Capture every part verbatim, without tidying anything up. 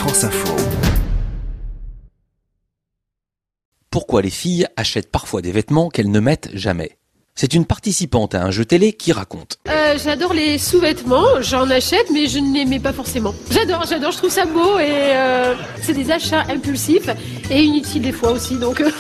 France Info. Pourquoi les filles achètent parfois des vêtements qu'elles ne mettent jamais ? C'est une participante à un jeu télé qui raconte. Euh, j'adore les sous-vêtements, j'en achète mais je ne les mets pas forcément. J'adore, j'adore, je trouve ça beau et euh, c'est des achats impulsifs et inutiles des fois aussi. Donc euh...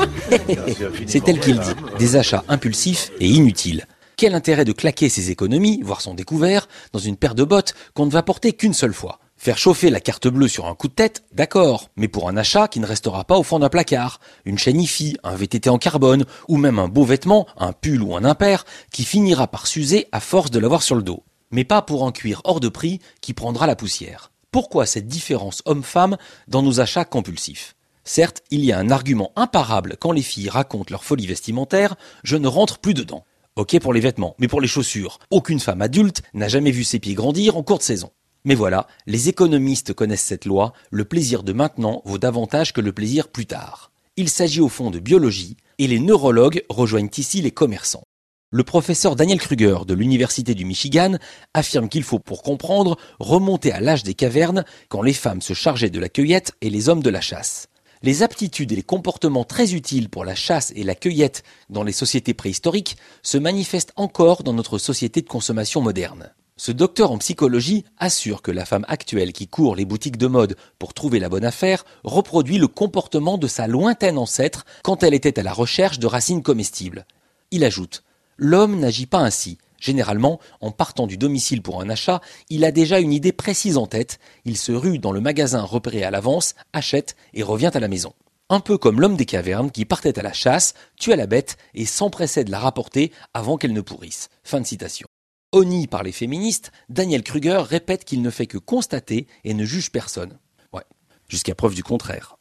C'est elle qui le dit, des achats impulsifs et inutiles. Quel intérêt de claquer ses économies, voire son découvert, dans une paire de bottes qu'on ne va porter qu'une seule fois ? Faire chauffer la carte bleue sur un coup de tête, d'accord, mais pour un achat qui ne restera pas au fond d'un placard, une chaîne hi-fi, un V T T en carbone, ou même un beau vêtement, un pull ou un impair, qui finira par s'user à force de l'avoir sur le dos. Mais pas pour un cuir hors de prix qui prendra la poussière. Pourquoi cette différence homme-femme dans nos achats compulsifs ? Certes, il y a un argument imparable quand les filles racontent leur folie vestimentaire, je ne rentre plus dedans. Ok pour les vêtements, mais pour les chaussures, aucune femme adulte n'a jamais vu ses pieds grandir en courte saison. Mais voilà, les économistes connaissent cette loi, le plaisir de maintenant vaut davantage que le plaisir plus tard. Il s'agit au fond de biologie, et les neurologues rejoignent ici les commerçants. Le professeur Daniel Kruger de l'Université du Michigan affirme qu'il faut, pour comprendre, remonter à l'âge des cavernes, quand les femmes se chargeaient de la cueillette et les hommes de la chasse. Les aptitudes et les comportements très utiles pour la chasse et la cueillette dans les sociétés préhistoriques se manifestent encore dans notre société de consommation moderne. Ce docteur en psychologie assure que la femme actuelle qui court les boutiques de mode pour trouver la bonne affaire reproduit le comportement de sa lointaine ancêtre quand elle était à la recherche de racines comestibles. Il ajoute « L'homme n'agit pas ainsi. Généralement, en partant du domicile pour un achat, il a déjà une idée précise en tête, il se rue dans le magasin repéré à l'avance, achète et revient à la maison. Un peu comme l'homme des cavernes qui partait à la chasse, tua la bête et s'empressait de la rapporter avant qu'elle ne pourrisse. » Fin de citation. Honni par les féministes, Daniel Kruger répète qu'il ne fait que constater et ne juge personne. Ouais, jusqu'à preuve du contraire.